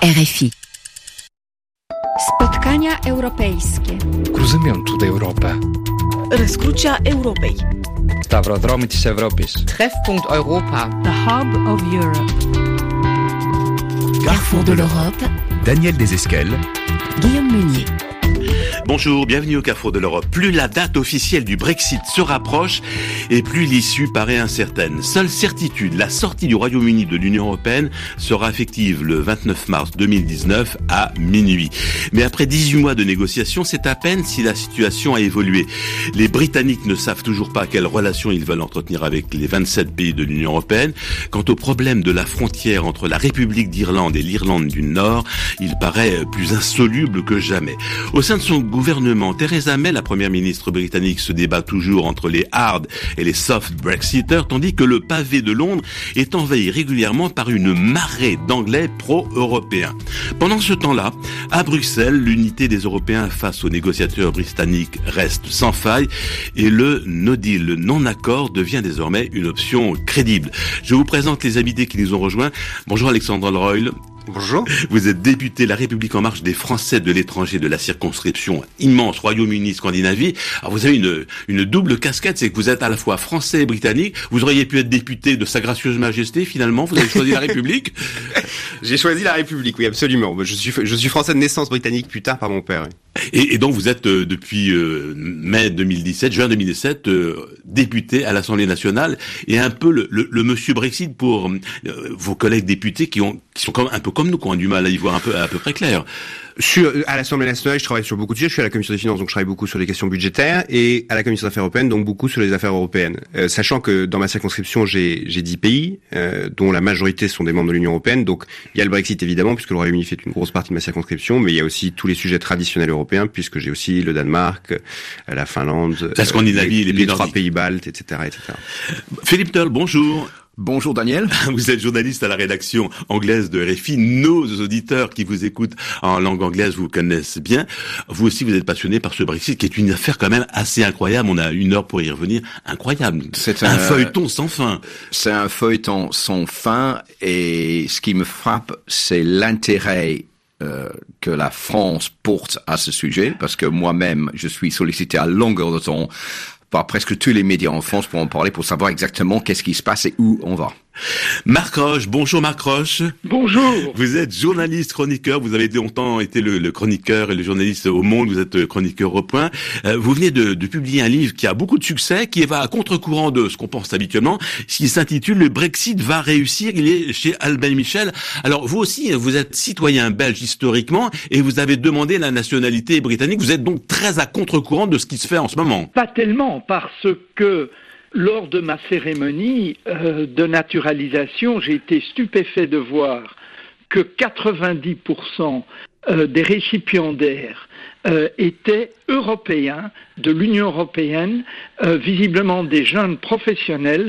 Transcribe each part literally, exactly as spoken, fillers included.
R F I. Spotkania europejskie. Cruzământul de Europa. Răscrucea Europei. Stavrodromul της Ευρώπης. Treffpunkt Europa. The Hub of Europe. Carrefour de l'Europe. Daniel Desesquelles. Guillaume Meunier. Bonjour, bienvenue au Carrefour de l'Europe. Plus la date officielle du Brexit se rapproche et plus l'issue paraît incertaine. Seule certitude, la sortie du Royaume-Uni de l'Union européenne sera effective le vingt-neuf mars deux mille dix-neuf à minuit. Mais après dix-huit mois de négociations, c'est à peine si la situation a évolué. Les Britanniques ne savent toujours pas quelles relations ils veulent entretenir avec les vingt-sept pays de l'Union européenne. Quant au problème de la frontière entre la République d'Irlande et l'Irlande du Nord, il paraît plus insoluble que jamais. Au sein de son gouvernement, Theresa May, la première ministre britannique, se débat toujours entre les hard et les soft Brexiters, tandis que le pavé de Londres est envahi régulièrement par une marée d'Anglais pro-européens. Pendant ce temps-là, à Bruxelles, l'unité des Européens face aux négociateurs britanniques reste sans faille et le no deal, le non-accord, devient désormais une option crédible. Je vous présente les invités qui nous ont rejoints. Bonjour Alexandre Royle. Bonjour. Vous êtes député La République En Marche des Français de l'étranger de la circonscription immense Royaume-Uni Scandinavie. Alors vous avez une une double casquette, c'est que vous êtes à la fois français et britannique. Vous auriez pu être député de Sa Gracieuse Majesté, finalement vous avez choisi La République. J'ai choisi La République, oui absolument. Je suis je suis français de naissance, britannique plus tard par mon père. Oui. Et, et donc vous êtes euh, depuis euh, mai deux mille dix-sept, juin deux mille dix-sept, euh, député à l'Assemblée nationale et un peu le, le, le monsieur Brexit pour euh, vos collègues députés qui ont qui sont comme un peu comme nous, qui ont du mal à y voir un peu à peu près clair. Je suis à l'Assemblée nationale, je travaille sur beaucoup de sujets. Je suis à la Commission des finances, donc je travaille beaucoup sur les questions budgétaires, et à la Commission des affaires européennes, donc beaucoup sur les affaires européennes. Euh, sachant que dans ma circonscription, j'ai j'ai dix pays, euh, dont la majorité sont des membres de l'Union européenne. Donc il y a le Brexit évidemment, puisque le Royaume-Uni fait une grosse partie de ma circonscription, mais il y a aussi tous les sujets traditionnels européens, puisque j'ai aussi le Danemark, la Finlande, la Scandinavie, euh, les, les, les trois pays baltes, et cetera, et cetera. Philippe Tull, bonjour. Bonjour Daniel. Vous êtes journaliste à la rédaction anglaise de R F I. Nos auditeurs qui vous écoutent en langue anglaise vous connaissent bien. Vous aussi, vous êtes passionné par ce Brexit qui est une affaire quand même assez incroyable. On a une heure pour y revenir. Incroyable. C'est un, un feuilleton sans fin. C'est un feuilleton sans fin et ce qui me frappe, c'est l'intérêt Euh, que la France porte à ce sujet, parce que moi-même, je suis sollicité à longueur de temps par presque tous les médias en France pour en parler, pour savoir exactement qu'est-ce qui se passe et où on va. Marc Roche, bonjour Marc Roche. Bonjour. Vous êtes journaliste, chroniqueur, vous avez longtemps été le, le chroniqueur et le journaliste au Monde, vous êtes chroniqueur au Point. Euh, vous venez de, de publier un livre qui a beaucoup de succès, qui va à contre-courant de ce qu'on pense habituellement, qui s'intitule « Le Brexit va réussir », il est chez Albin Michel. Alors vous aussi, vous êtes citoyen belge historiquement et vous avez demandé la nationalité britannique, vous êtes donc très à contre-courant de ce qui se fait en ce moment. Pas tellement, parce que lors de ma cérémonie euh, de naturalisation, j'ai été stupéfait de voir que quatre-vingt-dix pour cent euh, des récipiendaires euh, étaient européens de l'Union européenne, euh, visiblement des jeunes professionnels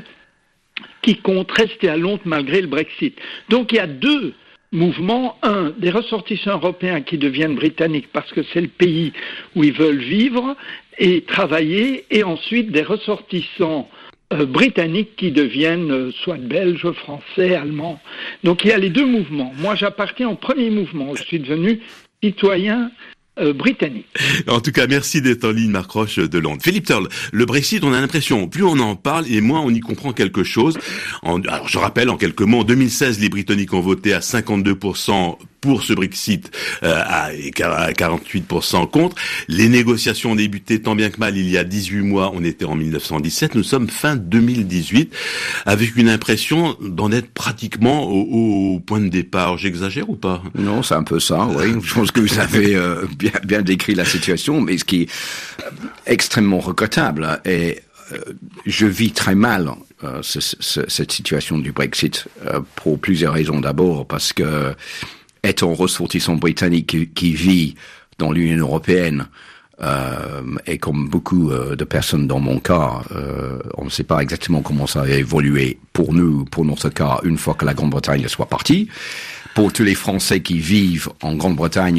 qui comptent rester à Londres malgré le Brexit. Donc il y a deux mouvements. Un, des ressortissants européens qui deviennent britanniques parce que c'est le pays où ils veulent vivre et travailler, et ensuite des ressortissants euh, britanniques qui deviennent euh, soit belges, français, allemands. Donc il y a les deux mouvements. Moi j'appartiens au premier mouvement, je suis devenu citoyen Euh, britannique. En tout cas, merci d'être en ligne, Marc Roche de Londres. Philippe Tull, le Brexit, on a l'impression, plus on en parle et moins on y comprend quelque chose. En, alors, je rappelle en quelques mots, en deux mille seize, les Britanniques ont voté à cinquante-deux pour cent pour ce Brexit, euh, à quarante-huit pour cent contre. Les négociations ont débuté tant bien que mal il y a dix-huit mois, on était en mille neuf cent dix-sept, nous sommes fin deux mille dix-huit, avec une impression d'en être pratiquement au, au point de départ. J'exagère ou pas? Non, c'est un peu ça, oui. Je pense que vous avez euh, bien, bien décrit la situation, mais ce qui est extrêmement regrettable, et euh, je vis très mal euh, ce, ce, cette situation du Brexit euh, pour plusieurs raisons. D'abord, parce que étant ressortissant britannique qui, qui vit dans l'Union européenne, euh, et comme beaucoup euh, de personnes dans mon cas, euh, on ne sait pas exactement comment ça va évoluer pour nous, pour notre cas, une fois que la Grande-Bretagne soit partie. Pour tous les Français qui vivent en Grande-Bretagne,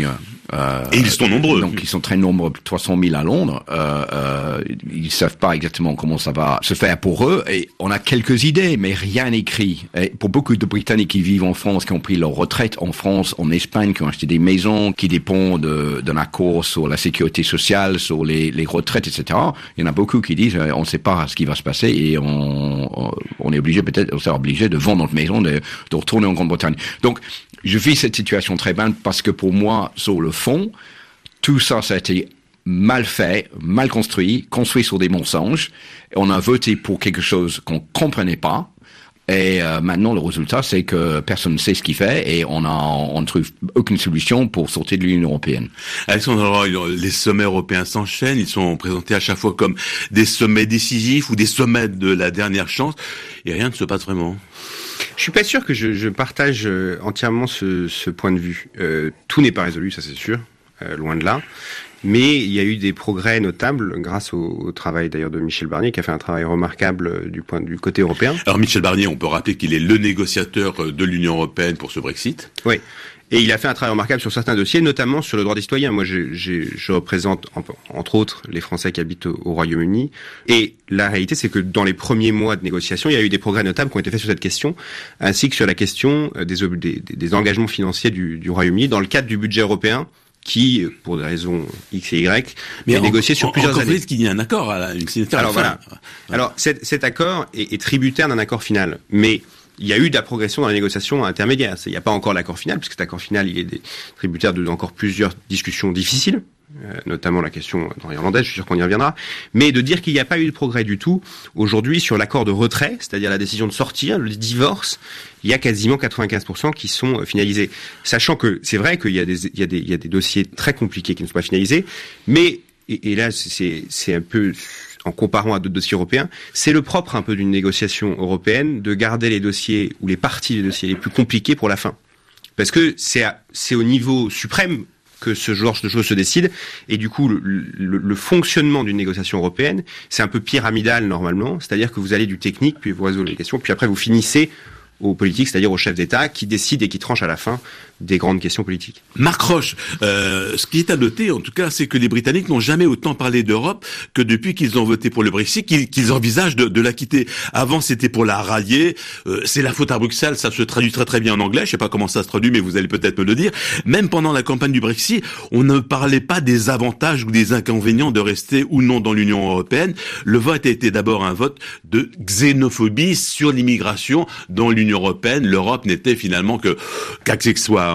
Euh, Et ils sont nombreux. Donc ils sont très nombreux, trois cent mille à Londres. Euh, euh, ils savent pas exactement comment ça va se faire pour eux. Et on a quelques idées, mais rien écrit. Et pour beaucoup de Britanniques qui vivent en France, qui ont pris leur retraite en France, en Espagne, qui ont acheté des maisons, qui dépendent de, d'un accord sur la sécurité sociale, sur les, les retraites, et cetera. Il y en a beaucoup qui disent on ne sait pas ce qui va se passer et on, on est obligé peut-être, on sera obligé de vendre notre maison, de, de retourner en Grande-Bretagne. Donc je vis cette situation très bien parce que pour moi, sur le fond, tout ça, ça a été mal fait, mal construit, construit sur des mensonges. On a voté pour quelque chose qu'on comprenait pas. Et euh, maintenant, le résultat, c'est que personne ne sait ce qu'il fait et on a, on ne trouve aucune solution pour sortir de l'Union européenne. Alexandre, les sommets européens s'enchaînent. Ils sont présentés à chaque fois comme des sommets décisifs ou des sommets de la dernière chance. Et rien ne se passe vraiment. Je suis pas sûr que je, je partage entièrement ce, ce point de vue. Euh, tout n'est pas résolu, ça c'est sûr, euh, loin de là. Mais il y a eu des progrès notables grâce au, au travail d'ailleurs de Michel Barnier, qui a fait un travail remarquable du point du côté européen. Alors Michel Barnier, on peut rappeler qu'il est le négociateur de l'Union européenne pour ce Brexit. Oui. Et il a fait un travail remarquable sur certains dossiers, notamment sur le droit des citoyens. Moi, j'ai, j'ai, je représente, entre autres, les Français qui habitent au, au Royaume-Uni. Et la réalité, c'est que dans les premiers mois de négociation, il y a eu des progrès notables qui ont été faits sur cette question, ainsi que sur la question des, des, des engagements financiers du, du Royaume-Uni dans le cadre du budget européen, qui, pour des raisons X et Y, mais est négocié sur en, plusieurs encore années. Encore qu'il y a un accord, à la, une signature. Alors à la voilà. fin. Alors cet, cet accord est, est tributaire d'un accord final, mais il y a eu de la progression dans la négociation intermédiaire. Il n'y a pas encore l'accord final, puisque cet accord final, il est des, tributaire de encore plusieurs discussions difficiles, euh, notamment la question irlandaise, je suis sûr qu'on y reviendra. Mais de dire qu'il n'y a pas eu de progrès du tout, aujourd'hui, sur l'accord de retrait, c'est-à-dire la décision de sortir, le divorce, il y a quasiment quatre-vingt-quinze pour cent qui sont finalisés. Sachant que c'est vrai qu'il y a des, il y a des, il y a des dossiers très compliqués qui ne sont pas finalisés, mais, et, et là, c'est, c'est un peu, en comparant à d'autres dossiers européens, c'est le propre un peu d'une négociation européenne de garder les dossiers ou les parties des dossiers les plus compliqués pour la fin. Parce que c'est, à, c'est au niveau suprême que ce genre de choses se décide, et du coup, le, le, le fonctionnement d'une négociation européenne, c'est un peu pyramidal normalement, c'est-à-dire que vous allez du technique, puis vous résolvez les questions, puis après vous finissez aux politiques, c'est-à-dire aux chefs d'État, qui décident et qui tranchent à la fin des grandes questions politiques. Marc Roche, euh, ce qui est à noter, en tout cas, c'est que les Britanniques n'ont jamais autant parlé d'Europe que depuis qu'ils ont voté pour le Brexit, qu'ils, qu'ils envisagent de, de la quitter. Avant, c'était pour la rallier. Euh, c'est la faute à Bruxelles, ça se traduit très très bien en anglais. Je sais pas comment ça se traduit, mais vous allez peut-être me le dire. Même pendant la campagne du Brexit, on ne parlait pas des avantages ou des inconvénients de rester ou non dans l'Union européenne. Le vote a été d'abord un vote de xénophobie sur l'immigration dans l'Union européenne. L'Europe n'était finalement que qu'accessoire.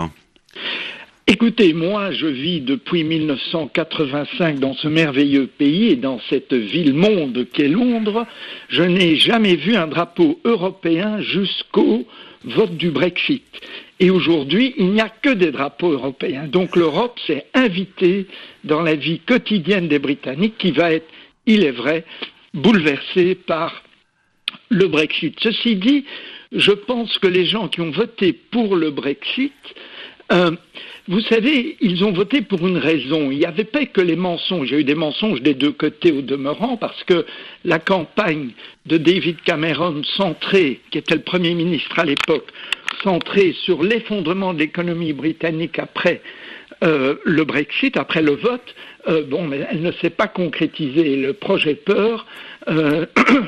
Écoutez, moi, je vis depuis mille neuf cent quatre-vingt-cinq dans ce merveilleux pays et dans cette ville-monde qu'est Londres. Je n'ai jamais vu un drapeau européen jusqu'au vote du Brexit. Et aujourd'hui, il n'y a que des drapeaux européens. Donc l'Europe s'est invitée dans la vie quotidienne des Britanniques qui va être, il est vrai, bouleversée par le Brexit. Ceci dit, je pense que les gens qui ont voté pour le Brexit, euh, vous savez, ils ont voté pour une raison. Il n'y avait pas que les mensonges. Il y a eu des mensonges des deux côtés au demeurant, parce que la campagne de David Cameron, centrée, qui était le Premier ministre à l'époque, centrée sur l'effondrement de l'économie britannique après euh, le Brexit, après le vote, euh, bon, mais elle ne s'est pas concrétisée. Le projet Peur euh,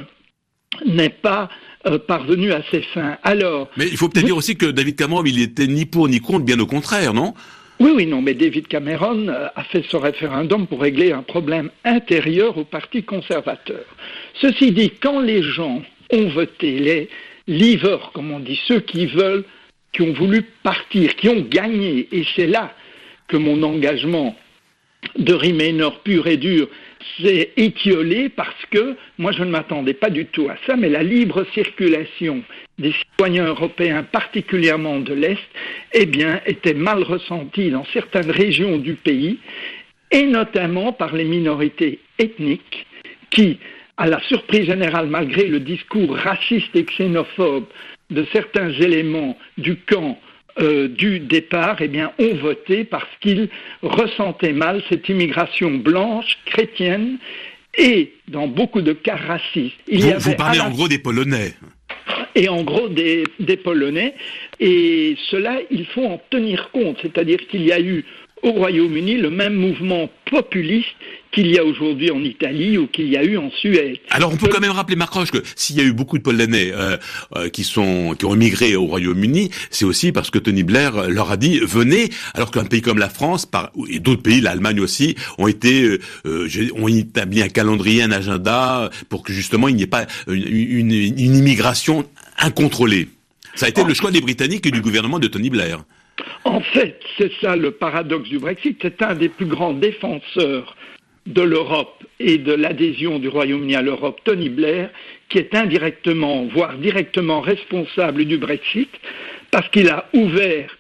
n'est pas Euh, parvenu à ses fins. Alors, mais il faut peut-être vous... dire aussi que David Cameron, il était ni pour ni contre, bien au contraire, non ? Oui, oui, non, mais David Cameron euh, a fait ce référendum pour régler un problème intérieur au Parti conservateur. Ceci dit, quand les gens ont voté, les leavers, comme on dit, ceux qui veulent, qui ont voulu partir, qui ont gagné, et c'est là que mon engagement de Remainer pur et dur s'est étiolé, parce que moi je ne m'attendais pas du tout à ça, mais la libre circulation des citoyens européens, particulièrement de l'Est, eh bien, était mal ressentie dans certaines régions du pays, et notamment par les minorités ethniques qui, à la surprise générale, malgré le discours raciste et xénophobe de certains éléments du camp Euh, du départ, eh bien, ont voté parce qu'ils ressentaient mal cette immigration blanche, chrétienne, et dans beaucoup de cas racistes. Il vous, y avait vous parlez la... en gros des Polonais. Et en gros des, des Polonais, et cela, il faut en tenir compte, c'est-à-dire qu'il y a eu au Royaume-Uni le même mouvement populiste qu'il y a aujourd'hui en Italie ou qu'il y a eu en Suède. Alors on peut quand même rappeler, Marc Roche, que s'il y a eu beaucoup de Polonais euh, euh, qui sont qui ont émigré au Royaume-Uni, c'est aussi parce que Tony Blair leur a dit venez, alors qu'un pays comme la France par, et d'autres pays, l'Allemagne aussi, ont été euh, ont établi un calendrier, un agenda pour que justement il n'y ait pas une, une, une immigration incontrôlée. Ça a été le choix des Britanniques et du gouvernement de Tony Blair. En fait, c'est ça le paradoxe du Brexit. C'est un des plus grands défenseurs de l'Europe et de l'adhésion du Royaume-Uni à l'Europe, Tony Blair, qui est indirectement, voire directement responsable du Brexit, parce qu'il a ouvert,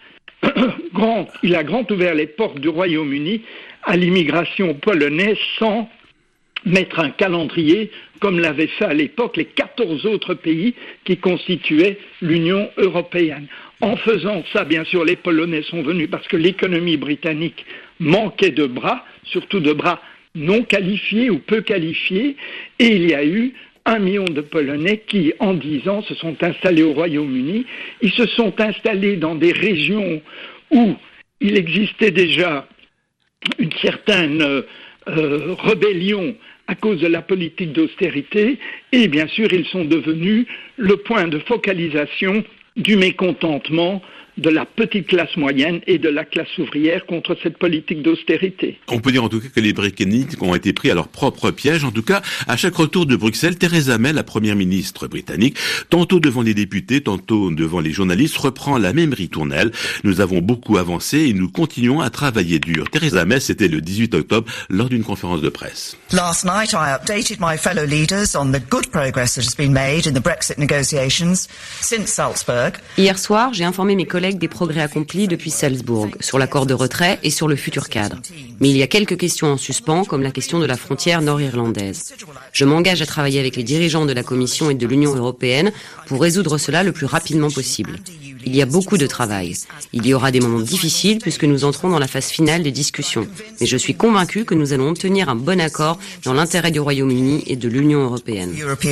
grand, il a grand ouvert les portes du Royaume-Uni à l'immigration polonaise sans mettre un calendrier comme l'avaient fait à l'époque les quatorze autres pays qui constituaient l'Union européenne. En faisant ça, bien sûr, les Polonais sont venus parce que l'économie britannique manquait de bras, surtout de bras non qualifiés ou peu qualifiés, et il y a eu un million de Polonais qui, en dix ans, se sont installés au Royaume-Uni. Ils se sont installés dans des régions où il existait déjà une certaine euh, euh, rébellion à cause de la politique d'austérité, et bien sûr, ils sont devenus le point de focalisation du mécontentement de la petite classe moyenne et de la classe ouvrière contre cette politique d'austérité. On peut dire en tout cas que les Britanniques ont été pris à leur propre piège. En tout cas, à chaque retour de Bruxelles, Theresa May, la première ministre britannique, tantôt devant les députés, tantôt devant les journalistes, reprend la même ritournelle. Nous avons beaucoup avancé et nous continuons à travailler dur. Theresa May, c'était le dix-huit octobre lors d'une conférence de presse. Last night, I updated my fellow leaders on the good progress that has been made in the Brexit negotiations since Salzburg. Hier soir, j'ai informé mes collègues des progrès accomplis depuis Salzbourg, sur l'accord de retrait et sur le futur cadre. Mais il y a quelques questions en suspens, comme la question de la frontière nord-irlandaise. Je m'engage à travailler avec les dirigeants de la Commission et de l'Union européenne pour résoudre cela le plus rapidement possible. Il y a beaucoup de travail. Il y aura des moments difficiles puisque nous entrons dans la phase finale des discussions. Mais je suis convaincu que nous allons obtenir un bon accord dans l'intérêt du Royaume-Uni et de l'Union européenne.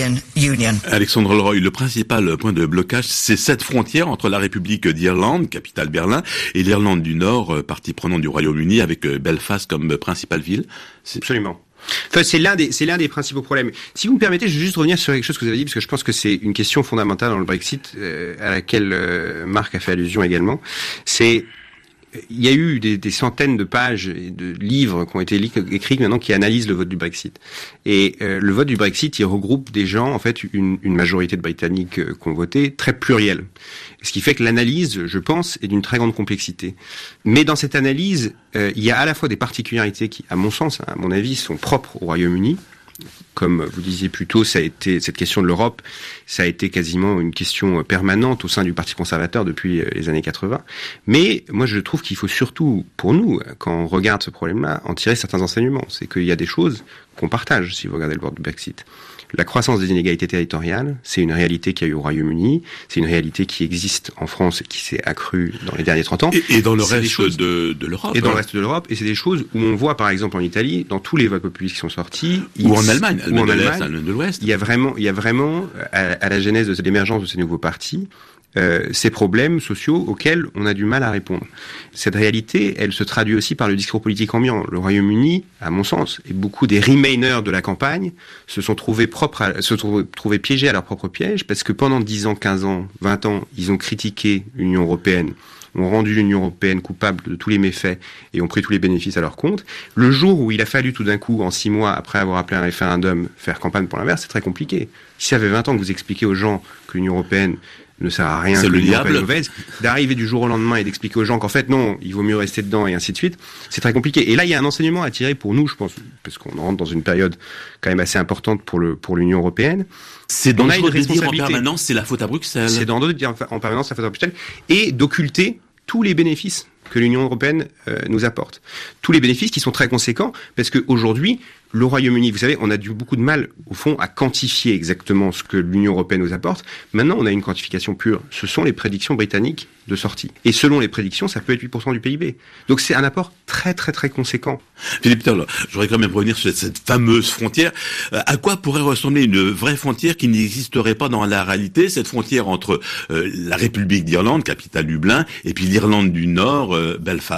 Alexandre Leroy, le principal point de blocage, c'est cette frontière entre la République d'Irlande, capitale Berlin, et l'Irlande du Nord, partie prenante du Royaume-Uni, avec Belfast comme principale ville. C'est... Absolument. Enfin, c'est l'un des, c'est l'un des principaux problèmes. Si vous me permettez, je vais juste revenir sur quelque chose que vous avez dit, parce que je pense que c'est une question fondamentale dans le Brexit, euh, à laquelle euh, Marc a fait allusion également. C'est, il y a eu des, des centaines de pages et de livres qui ont été écrits maintenant qui analysent le vote du Brexit. Et euh, le vote du Brexit, il regroupe des gens, en fait, une, une majorité de Britanniques euh, qui ont voté, très plurielle. Ce qui fait que l'analyse, je pense, est d'une très grande complexité. Mais dans cette analyse, euh, il y a à la fois des particularités qui, à mon sens, à mon avis, sont propres au Royaume-Uni. Comme vous disiez plus tôt, ça a été, cette question de l'Europe, ça a été quasiment une question permanente au sein du Parti conservateur depuis les années quatre-vingts. Mais moi, je trouve qu'il faut surtout, pour nous, quand on regarde ce problème-là, en tirer certains enseignements. C'est qu'il y a des choses qu'on partage, si vous regardez le bord du Brexit. La croissance des inégalités territoriales, c'est une réalité qu'il y a eu au Royaume-Uni, c'est une réalité qui existe en France et qui s'est accrue dans les derniers trente ans. Et, et dans le c'est reste choses, de, de l'Europe. Et dans hein. le reste de l'Europe. Et c'est des choses où on voit, par exemple, en Italie, dans tous les votes populistes qui sont sortis. Ou en Allemagne, ou en de Allemagne, l'Est, de l'Ouest. Il y a vraiment, il y a vraiment, à, à la genèse de l'émergence de ces nouveaux partis, Euh, ces problèmes sociaux auxquels on a du mal à répondre. Cette réalité, elle se traduit aussi par le discours politique ambiant. Le Royaume-Uni, à mon sens, et beaucoup des remainers de la campagne se sont trouvés propres, à, se sont trouvés piégés à leur propre piège, parce que pendant dix ans, quinze ans, vingt ans, ils ont critiqué l'Union européenne, ont rendu l'Union européenne coupable de tous les méfaits et ont pris tous les bénéfices à leur compte. Le jour où il a fallu tout d'un coup, en six mois, après avoir appelé un référendum, faire campagne pour l'inverse, c'est très compliqué. Si ça fait vingt ans que vous expliquez aux gens que l'Union européenne ne sert à rien, c'est que l'Union européenne est mauvaise, d'arriver du jour au lendemain et d'expliquer aux gens qu'en fait non, il vaut mieux rester dedans et ainsi de suite, c'est très compliqué. Et là, il y a un enseignement à tirer pour nous, je pense, parce qu'on rentre dans une période quand même assez importante pour le pour l'Union européenne. C'est dangereux de dire en permanence, c'est la faute à Bruxelles. C'est dangereux de dire en permanence, c'est la faute à Bruxelles, et d'occulter tous les bénéfices que l'Union européenne euh, nous apporte. Tous les bénéfices qui sont très conséquents, parce qu'aujourd'hui, le Royaume-Uni, vous savez, on a eu beaucoup de mal, au fond, à quantifier exactement ce que l'Union européenne nous apporte. Maintenant, on a une quantification pure. Ce sont les prédictions britanniques de sortie. Et selon les prédictions, ça peut être huit pour cent du P I B. Donc c'est un apport très très très conséquent. Philippe Turlot, je voudrais quand même revenir sur cette fameuse frontière. Euh, à quoi pourrait ressembler une vraie frontière qui n'existerait pas dans la réalité, cette frontière entre euh, la République d'Irlande, capitale Dublin, et puis l'Irlande du Nord, euh, Belfast?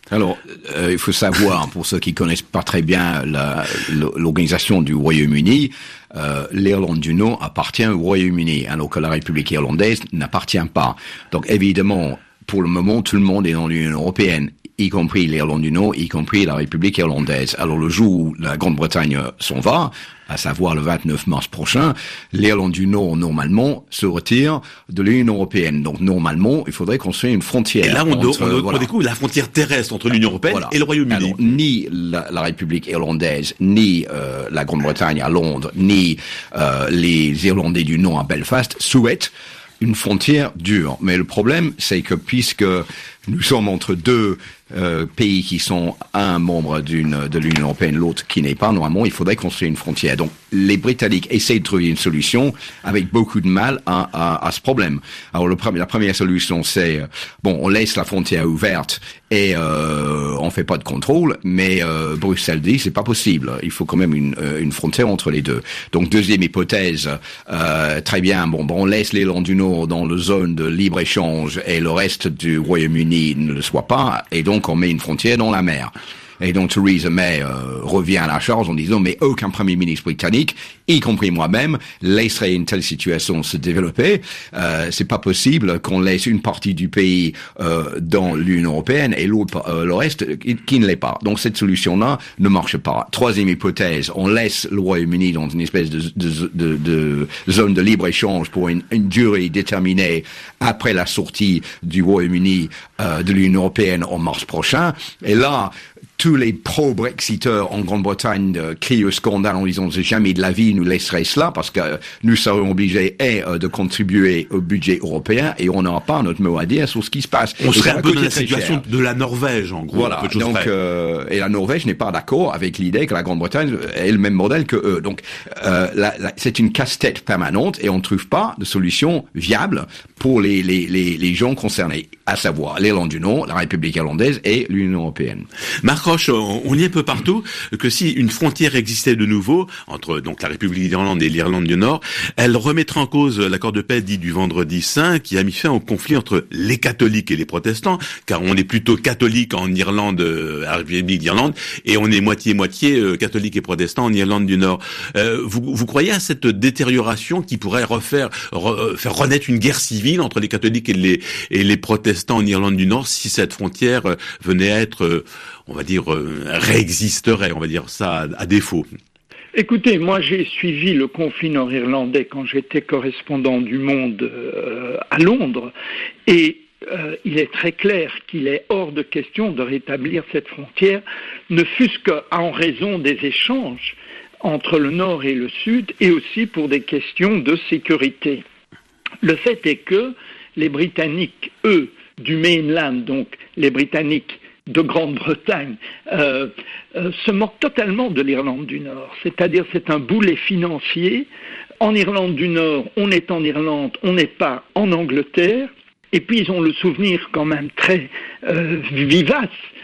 Alors, euh, il faut savoir, pour ceux qui connaissent pas très bien la, l'organisation du Royaume-Uni, euh, l'Irlande du Nord appartient au Royaume-Uni, alors que la République irlandaise n'appartient pas. Donc, évidemment, pour le moment, tout le monde est dans l'Union européenne, y compris l'Irlande du Nord, y compris la République irlandaise. Alors, le jour où la Grande-Bretagne s'en va, à savoir le vingt-neuf mars prochain, l'Irlande du Nord, normalement, se retire de l'Union européenne. Donc, normalement, il faudrait construire une frontière. Et là, on, entre, on, on, voilà. on découvre la frontière terrestre entre l'Union européenne voilà. et le Royaume-Uni. Alors, ni la, la République irlandaise, ni euh, la Grande-Bretagne à Londres, ni euh, les Irlandais du Nord à Belfast souhaitent une frontière dure. Mais le problème, c'est que puisque nous sommes entre deux euh, pays qui sont un membre d'une de l'Union européenne, l'autre qui n'est pas, normalement, il faudrait construire une frontière. Donc, les Britanniques essaient de trouver une solution avec beaucoup de mal à, à, à ce problème. Alors, le, la première solution, c'est, bon, on laisse la frontière ouverte et euh, on fait pas de contrôle, mais euh, Bruxelles dit c'est pas possible. Il faut quand même une, une frontière entre les deux. Donc, deuxième hypothèse, euh, très bien, bon, bon, on laisse l'Irlande du Nord dans la zone de libre-échange et le reste du Royaume-Uni ne le soit pas, et donc on met une frontière dans la mer. Et donc Theresa May euh, revient à la charge en disant mais aucun Premier ministre britannique, y compris moi-même, laisserait une telle situation se développer. Euh, c'est pas possible qu'on laisse une partie du pays euh, dans l'Union européenne et l'autre, euh, le reste, qui, qui ne l'est pas. Donc cette solution-là ne marche pas. Troisième hypothèse, on laisse le Royaume-Uni dans une espèce de, de, de, de zone de libre-échange pour une, une durée déterminée après la sortie du Royaume-Uni euh, de l'Union européenne en mars prochain. Et là, tous les pro-Brexiteurs en Grande-Bretagne euh, crient au scandale en disant « jamais de la vie nous laisserait cela parce que euh, nous serions obligés et, euh, de contribuer au budget européen et on n'aura pas notre mot à dire sur ce qui se passe. » On serait un peu dans la situation de la Norvège, en gros. Voilà, donc euh, et la Norvège n'est pas d'accord avec l'idée que la Grande-Bretagne ait le même modèle que eux. Donc euh, la, la, c'est une casse-tête permanente et on ne trouve pas de solution viable pour les, les, les, les gens concernés, à savoir l'Irlande du Nord, la République irlandaise et l'Union européenne. Marc Roche, on lit un peu partout que si une frontière existait de nouveau entre donc la République d'Irlande et l'Irlande du Nord, elle remettrait en cause l'accord de paix dit du Vendredi Saint qui a mis fin au conflit entre les catholiques et les protestants, car on est plutôt catholique en Irlande, à la République d'Irlande, et on est moitié-moitié catholique et protestant en Irlande du Nord. Euh, vous, vous croyez à cette détérioration qui pourrait refaire re, faire renaître une guerre civile entre les catholiques et les, et les protestants en Irlande du Nord si cette frontière venait à être, on va dire, réexisterait, on va dire ça à, à défaut? Écoutez, moi j'ai suivi le conflit nord-irlandais quand j'étais correspondant du Monde euh, à Londres, et euh, il est très clair qu'il est hors de question de rétablir cette frontière, ne fût-ce qu'en raison des échanges entre le Nord et le Sud, et aussi pour des questions de sécurité. Le fait est que les Britanniques, eux, du mainland, donc les Britanniques de Grande-Bretagne, euh, euh, se moquent totalement de l'Irlande du Nord. C'est-à-dire c'est un boulet financier. En Irlande du Nord, on est en Irlande, on n'est pas en Angleterre. Et puis ils ont le souvenir quand même très euh, vivace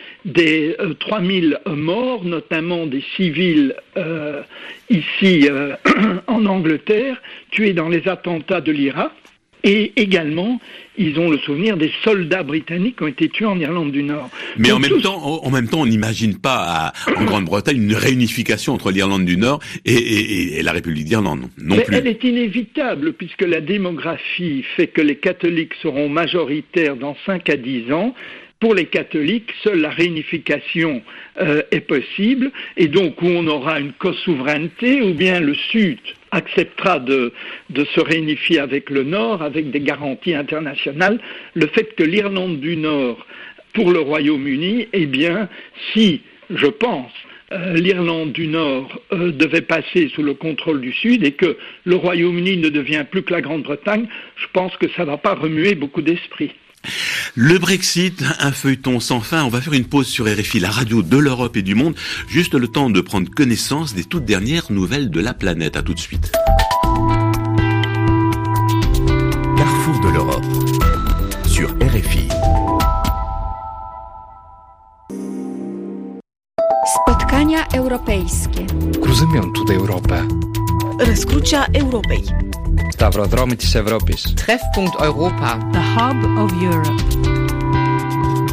des euh, trois mille morts, notamment des civils euh, ici euh, en Angleterre, tués dans les attentats de l'Irak. Et également, ils ont le souvenir des soldats britanniques qui ont été tués en Irlande du Nord. Mais Donc, en même tous... temps, en, en même temps, on n'imagine pas à, en Grande-Bretagne une réunification entre l'Irlande du Nord et, et, et la République d'Irlande, non Mais plus. Elle est inévitable puisque la démographie fait que les catholiques seront majoritaires dans cinq à dix ans. Pour les catholiques, seule la réunification euh, est possible, et donc où on aura une co-souveraineté, ou bien le Sud acceptera de, de se réunifier avec le Nord, avec des garanties internationales. Le fait que l'Irlande du Nord, pour le Royaume-Uni, eh bien, si, je pense, euh, l'Irlande du Nord euh, devait passer sous le contrôle du Sud et que le Royaume-Uni ne devient plus que la Grande-Bretagne, je pense que ça ne va pas remuer beaucoup d'esprits. Le Brexit, un feuilleton sans fin. On va faire une pause sur R F I, la radio de l'Europe et du monde. Juste le temps de prendre connaissance des toutes dernières nouvelles de la planète. À tout de suite. Carrefour de l'Europe sur R F I. Spotkania europejskie. Κρuzymiontu d'Europa. Răscrucea Europei. Stαυροδρόμοι της Ευρώπης. Treffpunkt Europa. The Hub of Europe.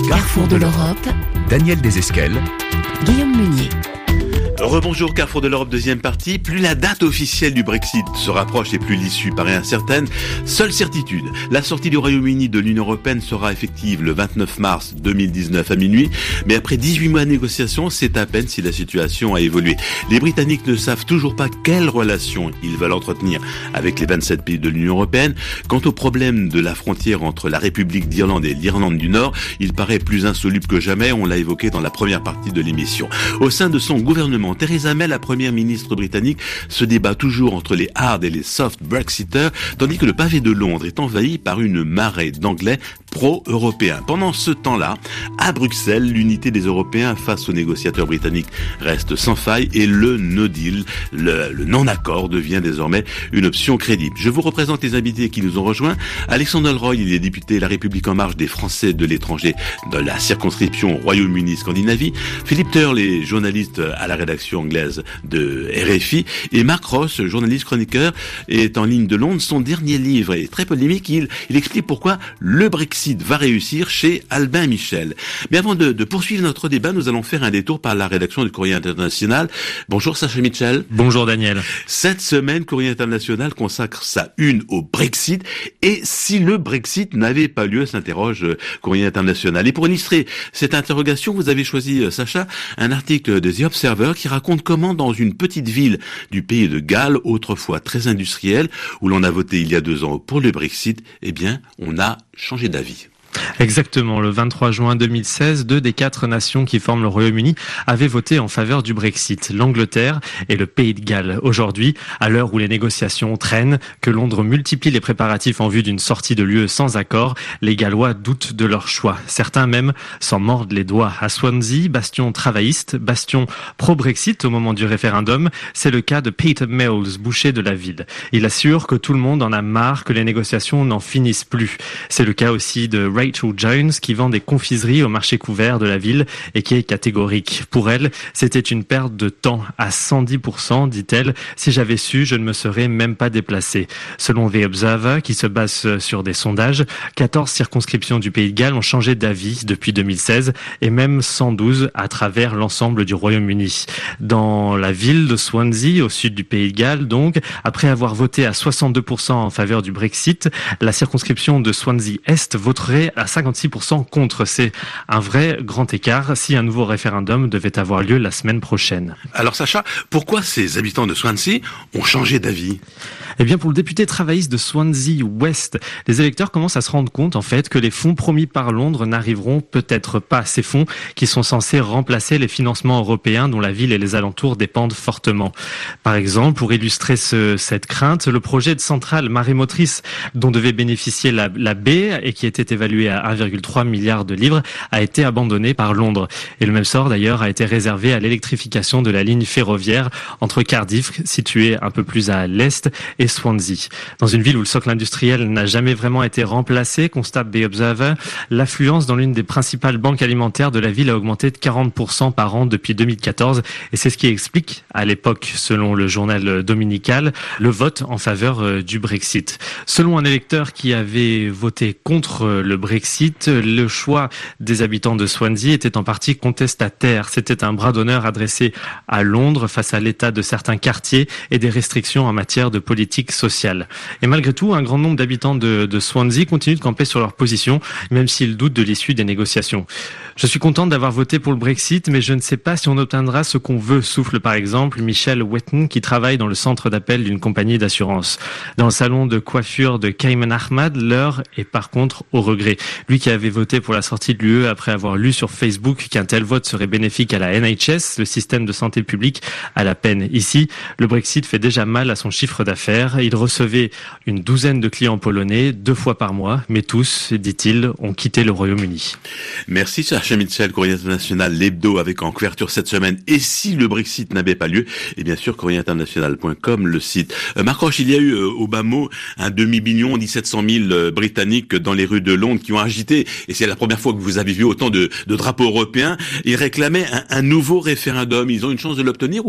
Carrefour de l'Europe. Daniel Desesquelles. Guillaume Meunier. Rebonjour, Carrefour de l'Europe, deuxième partie. Plus la date officielle du Brexit se rapproche et plus l'issue paraît incertaine. Seule certitude, la sortie du Royaume-Uni de l'Union européenne sera effective le vingt-neuf mars deux mille dix-neuf à minuit. Mais après dix-huit mois de négociations, c'est à peine si la situation a évolué. Les Britanniques ne savent toujours pas quelles relations ils veulent entretenir avec les vingt-sept pays de l'Union européenne. Quant au problème de la frontière entre la République d'Irlande et l'Irlande du Nord, il paraît plus insoluble que jamais. On l'a évoqué dans la première partie de l'émission. Au sein de son gouvernement, Theresa May, la première ministre britannique, se débat toujours entre les hard et les soft Brexiteurs, tandis que le pavé de Londres est envahi par une marée d'Anglais pro-européens. Pendant ce temps-là, à Bruxelles, l'unité des Européens face aux négociateurs britanniques reste sans faille et le no deal, le, le non-accord devient désormais une option crédible. Je vous représente les invités qui nous ont rejoints. Alexandre Roy, il est député La République En Marche des Français de l'étranger de la circonscription Royaume-Uni-Scandinavie. Philippe Turley, journaliste à la rédaction anglaise de R F I, et Marc Ross, journaliste chroniqueur, est en ligne de Londres. Son dernier livre est très polémique. Il, il explique pourquoi le Brexit va réussir chez Albin Michel. Mais avant de, de poursuivre notre débat, nous allons faire un détour par la rédaction du Courrier International. Bonjour Sacha Mitchell. Bonjour Daniel. Cette semaine, Courrier International consacre sa une au Brexit. Et si le Brexit n'avait pas lieu, s'interroge Courrier International. Et pour illustrer cette interrogation, vous avez choisi, Sacha, un article de The Observer qui raconte comment dans une petite ville du pays de Galles, autrefois très industrielle, où l'on a voté il y a deux ans pour le Brexit, eh bien, on a changé d'avis. Exactement, le vingt-trois juin deux mille seize, deux des quatre nations qui forment le Royaume-Uni avaient voté en faveur du Brexit, l'Angleterre et le Pays de Galles. Aujourd'hui, à l'heure où les négociations traînent, que Londres multiplie les préparatifs en vue d'une sortie de l'U E sans accord, les Gallois doutent de leur choix. Certains même s'en mordent les doigts. À Swansea, bastion travailliste, bastion pro-Brexit au moment du référendum, c'est le cas de Peter Mills, boucher de la ville. Il assure que tout le monde en a marre, que les négociations n'en finissent plus. C'est le cas aussi de Rachel Jones, qui vend des confiseries au marché couvert de la ville et qui est catégorique. Pour elle, c'était une perte de temps à cent dix pour cent, dit-elle. Si j'avais su, je ne me serais même pas déplacée. Selon The Observer, qui se base sur des sondages, quatorze circonscriptions du Pays de Galles ont changé d'avis depuis deux mille seize et même cent douze à travers l'ensemble du Royaume-Uni. Dans la ville de Swansea, au sud du Pays de Galles, donc, après avoir voté à soixante-deux pour cent en faveur du Brexit, la circonscription de Swansea-Est voterait à cinquante-six pour cent contre. C'est un vrai grand écart si un nouveau référendum devait avoir lieu la semaine prochaine. Alors Sacha, pourquoi ces habitants de Swansea ont changé d'avis ? Eh bien, pour le député travailliste de Swansea West, les électeurs commencent à se rendre compte, en fait, que les fonds promis par Londres n'arriveront peut-être pas. Ces fonds qui sont censés remplacer les financements européens dont la ville et les alentours dépendent fortement. Par exemple, pour illustrer ce, cette crainte, le projet de centrale marémotrice dont devait bénéficier la, la baie et qui était évalué à un virgule trois milliard de livres a été abandonné par Londres. Et le même sort, d'ailleurs, a été réservé à l'électrification de la ligne ferroviaire entre Cardiff, située un peu plus à l'est, et Swansea. Dans une ville où le socle industriel n'a jamais vraiment été remplacé, constate The Observer, l'affluence dans l'une des principales banques alimentaires de la ville a augmenté de quarante pour cent par an depuis deux mille quatorze. Et c'est ce qui explique, à l'époque, selon le journal dominical, le vote en faveur du Brexit. Selon un électeur qui avait voté contre le Brexit, le choix des habitants de Swansea était en partie contestataire. C'était un bras d'honneur adressé à Londres face à l'état de certains quartiers et des restrictions en matière de politique sociale. Et malgré tout, un grand nombre d'habitants de, de Swansea continuent de camper sur leur position, même s'ils doutent de l'issue des négociations. Je suis contente d'avoir voté pour le Brexit, mais je ne sais pas si on obtiendra ce qu'on veut, souffle par exemple Michelle Wetton, qui travaille dans le centre d'appel d'une compagnie d'assurance. Dans le salon de coiffure de Cayman Ahmad, l'heure est par contre au regret. Lui qui avait voté pour la sortie de l'U E après avoir lu sur Facebook qu'un tel vote serait bénéfique à la N H S, le système de santé publique, à la peine. Ici, le Brexit fait déjà mal à son chiffre d'affaires. Il recevait une douzaine de clients polonais deux fois par mois, mais tous, dit-il, ont quitté le Royaume-Uni. Merci Sacha Mitchell, Courrier International, l'hebdo avec en couverture cette semaine. Et si le Brexit n'avait pas lieu, et bien sûr courrier international point com, le site. Euh, Marc Roche, il y a eu euh, au bas mot un demi-million, dix-sept cent mille euh, Britanniques dans les rues de Londres qui ont agité, et c'est la première fois que vous avez vu autant de, de drapeaux européens. Ils réclamaient un, un nouveau référendum. Ils ont une chance de l'obtenir ou pas ?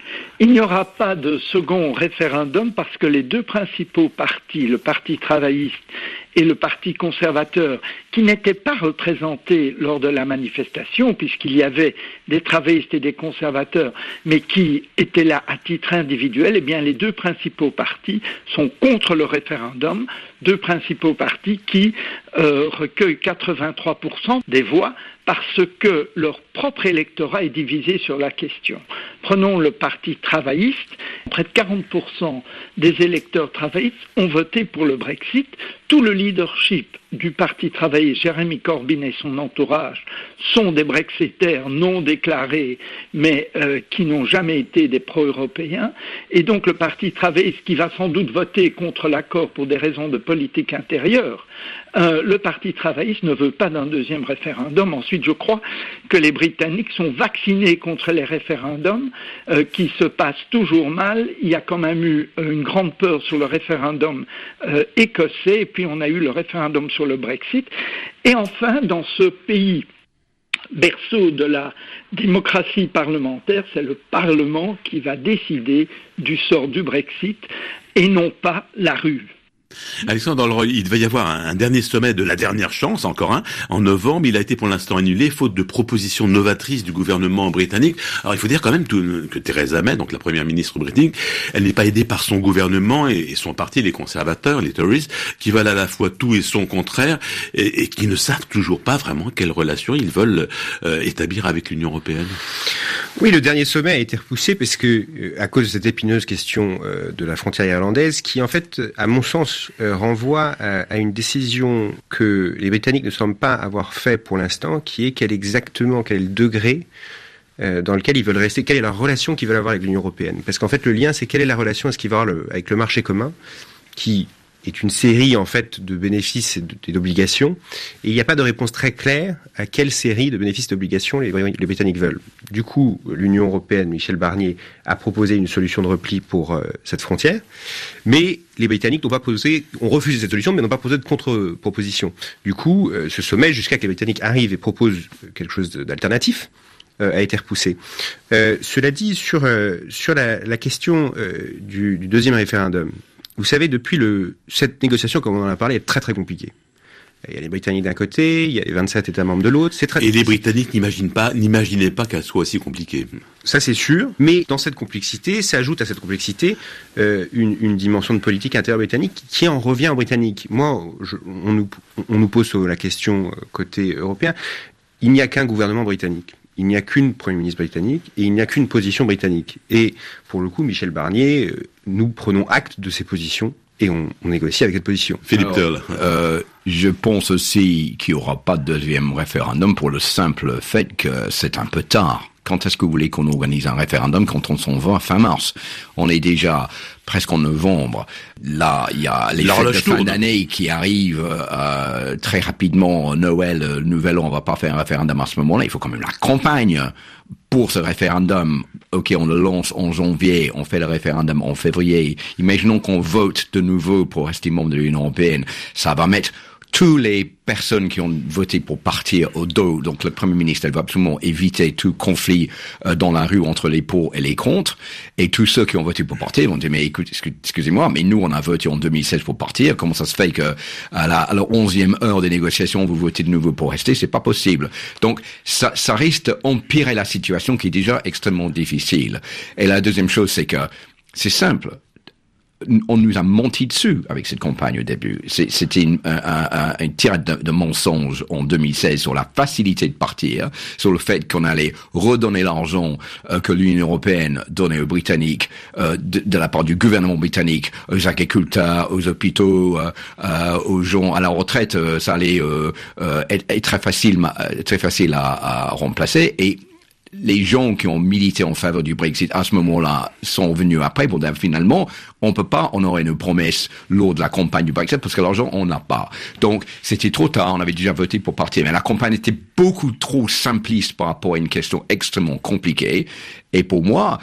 Il n'y aura pas de second référendum parce que les deux principaux partis, le Parti travailliste et le Parti conservateur, qui n'étaient pas représentés lors de la manifestation, puisqu'il y avait des travaillistes et des conservateurs, mais qui étaient là à titre individuel, eh bien les deux principaux partis sont contre le référendum, deux principaux partis qui euh, recueillent quatre-vingt-trois pour cent des voix parce que leur propre électorat est divisé sur la question. Prenons le Parti travailliste, près de quarante pour cent des électeurs travaillistes ont voté pour le Brexit. Tout le leadership du Parti travailliste, Jeremy Corbyn et son entourage, sont des brexitaires non déclarés, mais euh, qui n'ont jamais été des pro-européens. Et donc le Parti travailliste, qui va sans doute voter contre l'accord pour des raisons de politique intérieure, euh, le Parti travailliste ne veut pas d'un deuxième référendum. Ensuite, je crois que les Britanniques sont vaccinés contre les référendums euh, qui se passent toujours mal. Il y a quand même eu une grande peur sur le référendum euh, écossais, et puis on a eu le référendum sur le Brexit. Et enfin, dans ce pays berceau de la démocratie parlementaire, c'est le Parlement qui va décider du sort du Brexit et non pas la rue. Alexandre, il devait y avoir un, un dernier sommet de la dernière chance, encore un, en novembre. Il a été pour l'instant annulé, faute de propositions novatrices du gouvernement britannique. Alors il faut dire quand même tout, que Theresa May, donc la première ministre britannique, elle n'est pas aidée par son gouvernement et, et son parti, les conservateurs, les Tories, qui veulent à la fois tout et son contraire, et, et qui ne savent toujours pas vraiment quelles relations ils veulent euh, établir avec l'Union européenne. Oui, le dernier sommet a été repoussé parce que, euh, à cause de cette épineuse question euh, de la frontière irlandaise, qui en fait, à mon sens, Euh, renvoie à, à une décision que les Britanniques ne semblent pas avoir fait pour l'instant, qui est quel exactement, quel est le degré euh, dans lequel ils veulent rester, quelle est la relation qu'ils veulent avoir avec l'Union européenne. Parce qu'en fait, le lien, c'est quelle est la relation est-ce qu'ils vont avoir le, avec le marché commun, qui est une série en fait de bénéfices et, de, et d'obligations, et il n'y a pas de réponse très claire à quelle série de bénéfices et d'obligations les, les Britanniques veulent. Du coup, l'Union européenne, Michel Barnier, a proposé une solution de repli pour euh, cette frontière, mais les Britanniques n'ont pas posé, ont refusé cette solution, mais n'ont pas posé de contre-proposition. Du coup, euh, ce sommet, jusqu'à que les Britanniques arrivent et proposent quelque chose d'alternatif, euh, a été repoussé. Euh, cela dit, sur euh, sur la, la question euh, du, du deuxième référendum, vous savez, depuis le, cette négociation, comme on en a parlé, est très très compliquée. Il y a les Britanniques d'un côté, il y a les vingt-sept États membres de l'autre. C'est très. Et les Britanniques n'imaginent pas, n'imaginaient pas qu'elle soit aussi compliquée. Ça, c'est sûr. Mais dans cette complexité, s'ajoute à cette complexité euh, une, une dimension de politique intérieure britannique qui en revient aux Britanniques. Moi, je, on, nous, on nous pose la question côté européen. Il n'y a qu'un gouvernement britannique. Il n'y a qu'une Premier ministre britannique et il n'y a qu'une position britannique. Et pour le coup, Michel Barnier, nous prenons acte de ces positions et on, on négocie avec cette position. Philippe Turle. Euh, je pense aussi qu'il n'y aura pas de deuxième référendum pour le simple fait que c'est un peu tard. Quand est-ce que vous voulez qu'on organise un référendum quand on s'en va fin mars? On est déjà presque en novembre. Là, il y a les fêtes de fin d'année qui arrivent euh, très rapidement. Noël, euh, Nouvel An, on va pas faire un référendum à ce moment-là. Il faut quand même la campagne pour ce référendum. Ok, on le lance en janvier, on fait le référendum en février. Imaginons qu'on vote de nouveau pour rester membre de l'Union européenne. Ça va mettre toutes les personnes qui ont voté pour partir au dos. Donc le Premier ministre, elle va absolument éviter tout conflit euh, dans la rue entre les pour et les contre. Et tous ceux qui ont voté pour partir vont dire, mais écoute, excusez-moi, mais nous on a voté en deux mille seize pour partir. Comment ça se fait que à la, à la onzième heure des négociations, vous votez de nouveau pour rester? C'est pas possible. Donc ça, ça risque d'empirer la situation qui est déjà extrêmement difficile. Et la deuxième chose, c'est que c'est simple. On nous a menti dessus avec cette campagne au début. C'était une, un, un, un tirade de, de mensonges en deux mille seize sur la facilité de partir, sur le fait qu'on allait redonner l'argent euh, que l'Union européenne donnait aux Britanniques, euh, de, de la part du gouvernement britannique, aux agriculteurs, aux hôpitaux, euh, euh, aux gens à la retraite. Euh, ça allait euh, euh, être, être très facile, très facile à, à remplacer. Et les gens qui ont milité en faveur du Brexit à ce moment-là sont venus après pour dire finalement, on peut pas, on aurait une promesse lors de la campagne du Brexit parce que l'argent, on n'a pas. Donc, c'était trop tard, on avait déjà voté pour partir. Mais la campagne était beaucoup trop simpliste par rapport à une question extrêmement compliquée. Et pour moi,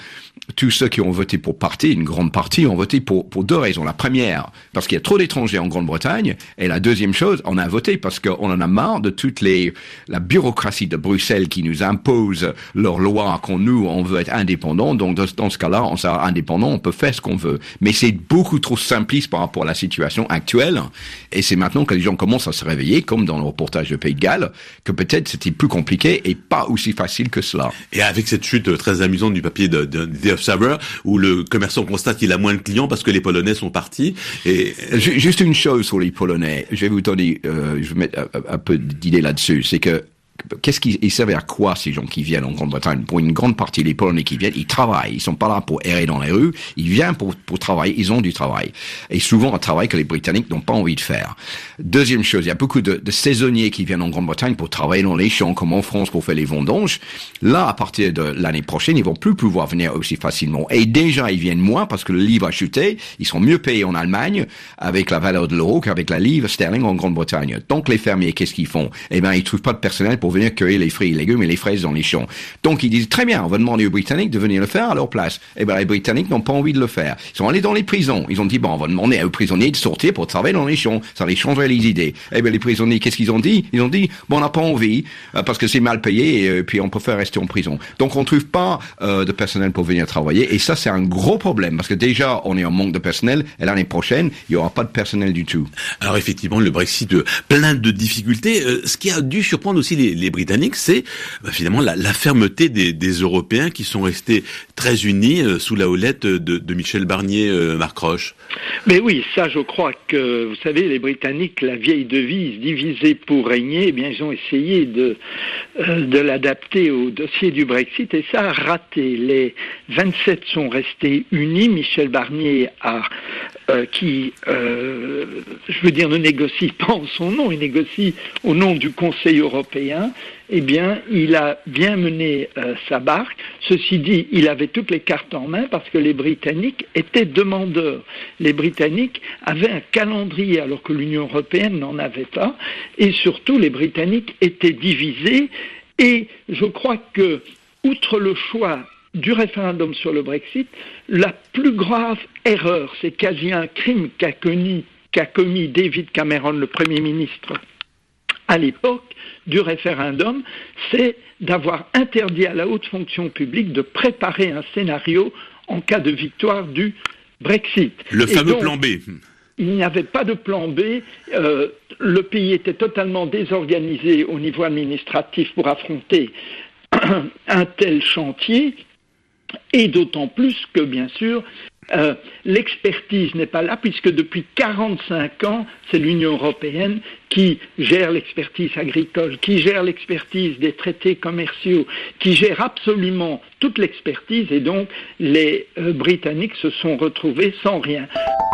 tous ceux qui ont voté pour parti, une grande partie, ont voté pour, pour deux raisons. La première, parce qu'il y a trop d'étrangers en Grande-Bretagne. Et la deuxième chose, on a voté parce qu'on en a marre de toute les, la bureaucratie de Bruxelles qui nous impose leurs lois quand nous, on veut être indépendants. Donc, dans, dans ce cas-là, on sera indépendant, on peut faire ce qu'on veut. Mais c'est beaucoup trop simpliste par rapport à la situation actuelle. Et c'est maintenant que les gens commencent à se réveiller, comme dans le reportage de Pays de Galles, que peut-être c'était plus compliqué et pas aussi facile que cela. Et avec cette chute très amusante du papier de, de, de Observer, où le commerçant constate qu'il a moins de clients parce que les Polonais sont partis. Et juste une chose sur les Polonais, je vais vous donner, euh, je vais mettre un, un peu d'idée là-dessus, c'est que qu'est-ce qu'ils servent à quoi ces gens qui viennent en Grande-Bretagne? Pour une grande partie des Polonais qui viennent, ils travaillent. Ils sont pas là pour errer dans les rues. Ils viennent pour, pour travailler. Ils ont du travail. Et souvent un travail que les Britanniques n'ont pas envie de faire. Deuxième chose, il y a beaucoup de, de saisonniers qui viennent en Grande-Bretagne pour travailler dans les champs comme en France pour faire les vendanges. Là, à partir de l'année prochaine, ils vont plus pouvoir venir aussi facilement. Et déjà, ils viennent moins parce que le livre a chuté. Ils sont mieux payés en Allemagne avec la valeur de l'euro qu'avec la livre sterling en Grande-Bretagne. Donc les fermiers, qu'est-ce qu'ils font? Eh ben, ils trouvent pas de personnel pour venir cueillir les fruits et légumes et les fraises dans les champs. Donc ils disent, très bien, on va demander aux Britanniques de venir le faire à leur place. Eh ben, les Britanniques n'ont pas envie de le faire. Ils sont allés dans les prisons. Ils ont dit, bon, on va demander aux prisonniers de sortir pour travailler dans les champs. Ça les changerait les idées. Eh ben, les prisonniers, qu'est-ce qu'ils ont dit? Ils ont dit, bon, on n'a pas envie, euh, parce que c'est mal payé, et euh, puis on préfère rester en prison. Donc on trouve pas euh, de personnel pour venir travailler, et ça, c'est un gros problème, parce que déjà, on est en manque de personnel, et l'année prochaine, il y aura pas de personnel du tout. Alors effectivement, le Brexit, euh, plein de difficultés. Euh, ce qui a dû surprendre aussi les, les Britanniques, c'est bah, finalement la, la fermeté des, des Européens qui sont restés très unis euh, sous la houlette de, de Michel Barnier, euh, Marc Roche. Mais oui, ça je crois que, vous savez, les Britanniques, la vieille devise, diviser pour régner, eh bien ils ont essayé de, euh, de l'adapter au dossier du Brexit et ça a raté. Les vingt-sept sont restés unis, Michel Barnier a, euh, qui, euh, je veux dire, ne négocie pas en son nom, il négocie au nom du Conseil européen. Eh bien, il a bien mené euh, sa barque. Ceci dit, il avait toutes les cartes en main parce que les Britanniques étaient demandeurs. Les Britanniques avaient un calendrier alors que l'Union européenne n'en avait pas. Et surtout, les Britanniques étaient divisés. Et je crois que, outre le choix du référendum sur le Brexit, la plus grave erreur, c'est quasi un crime qu'a commis, qu'a commis David Cameron, le Premier ministre, à l'époque du référendum, c'est d'avoir interdit à la haute fonction publique de préparer un scénario en cas de victoire du Brexit. Le Et fameux donc, plan B. Il n'y avait pas de plan B. Euh, le pays était totalement désorganisé au niveau administratif pour affronter un tel chantier. Et d'autant plus que, bien sûr, euh, l'expertise n'est pas là, puisque depuis quarante-cinq ans, c'est l'Union européenne qui gère l'expertise agricole, qui gère l'expertise des traités commerciaux, qui gère absolument toute l'expertise, et donc les euh, Britanniques se sont retrouvés sans rien.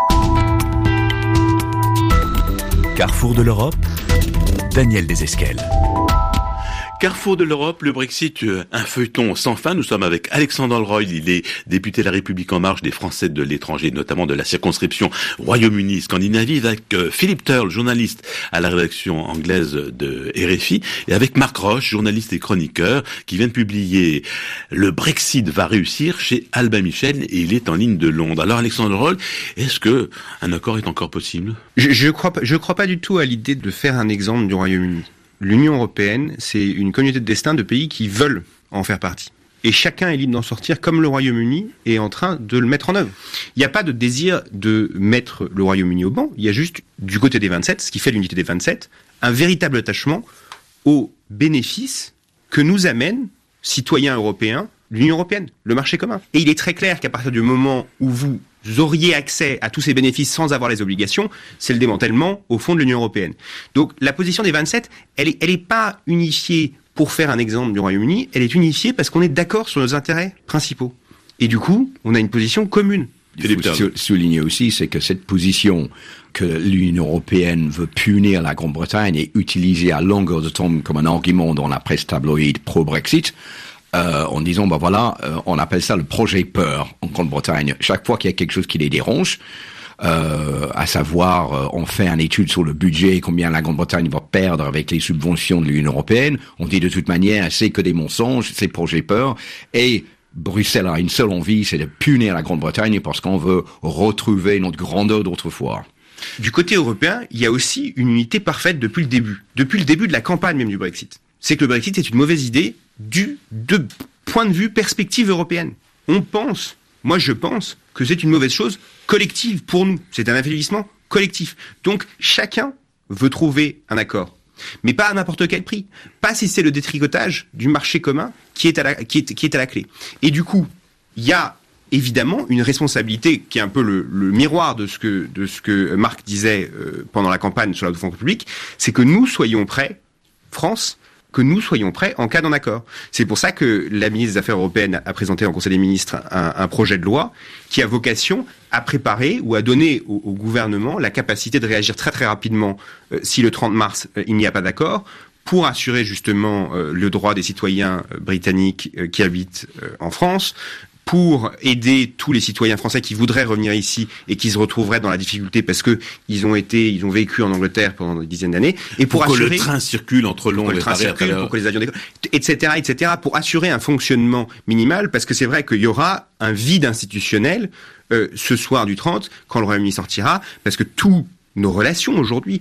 Carrefour de l'Europe, Daniel Desesquelles. Carrefour de l'Europe, le Brexit, un feuilleton sans fin. Nous sommes avec Alexandre Roy, il est député de la République En Marche des Français de l'étranger, notamment de la circonscription Royaume-Uni, Scandinavie, avec Philippe Turle, journaliste à la rédaction anglaise de R F I, et avec Marc Roche, journaliste et chroniqueur, qui vient de publier Le Brexit va réussir chez Albin Michel, et il est en ligne de Londres. Alors Alexandre Roy, est-ce que un accord est encore possible? Je, je crois pas, je crois pas du tout à l'idée de faire un exemple du Royaume-Uni. L'Union européenne, c'est une communauté de destin de pays qui veulent en faire partie. Et chacun est libre d'en sortir, comme le Royaume-Uni est en train de le mettre en œuvre. Il n'y a pas de désir de mettre le Royaume-Uni au banc. Il y a juste, du côté des vingt-sept, ce qui fait l'unité des vingt-sept, un véritable attachement aux bénéfices que nous amène, citoyens européens, l'Union européenne, le marché commun. Et il est très clair qu'à partir du moment où vous auriez accès à tous ces bénéfices sans avoir les obligations, c'est le démantèlement au fond de l'Union européenne. Donc la position des vingt-sept, elle est, elle est pas unifiée pour faire un exemple du Royaume-Uni, elle est unifiée parce qu'on est d'accord sur nos intérêts principaux. Et du coup, on a une position commune. Il faut souligner aussi, c'est que cette position que l'Union européenne veut punir la Grande-Bretagne et utiliser à longueur de temps comme un argument dans la presse tabloïde pro-Brexit, Euh, en disant, bah voilà, euh, on appelle ça le projet peur en Grande-Bretagne. Chaque fois qu'il y a quelque chose qui les dérange, euh, à savoir, euh, on fait une étude sur le budget, combien la Grande-Bretagne va perdre avec les subventions de l'Union européenne, on dit de toute manière, c'est que des mensonges, c'est projet peur, et Bruxelles a une seule envie, c'est de punir la Grande-Bretagne parce qu'on veut retrouver notre grandeur d'autrefois. Du côté européen, il y a aussi une unité parfaite depuis le début. Depuis le début de la campagne même du Brexit. C'est que le Brexit est une mauvaise idée du de point de vue perspective européenne. On pense, moi je pense, que c'est une mauvaise chose collective pour nous. C'est un affaiblissement collectif. Donc chacun veut trouver un accord. Mais pas à n'importe quel prix. Pas si c'est le détricotage du marché commun qui est à la, qui est, qui est à la clé. Et du coup, il y a évidemment une responsabilité qui est un peu le, le miroir de ce que, de ce que Marc disait euh, pendant la campagne sur la fonction publique, c'est que nous soyons prêts, France, que nous soyons prêts en cas d'un accord. C'est pour ça que la ministre des Affaires européennes a présenté en Conseil des ministres un, un projet de loi qui a vocation à préparer ou à donner au, au gouvernement la capacité de réagir très très rapidement euh, si le trente mars euh, il n'y a pas d'accord, pour assurer justement euh, le droit des citoyens euh, britanniques euh, qui habitent euh, en France, pour aider tous les citoyens français qui voudraient revenir ici et qui se retrouveraient dans la difficulté parce que ils ont été, ils ont vécu en Angleterre pendant des dizaines d'années, et pour, pour assurer que le train circule entre Londres et Paris, pour que les avions décollent, et cetera, et cetera, pour assurer un fonctionnement minimal, parce que c'est vrai qu'il y aura un vide institutionnel euh, ce soir du trente quand le Royaume-Uni sortira, parce que tout nos relations aujourd'hui,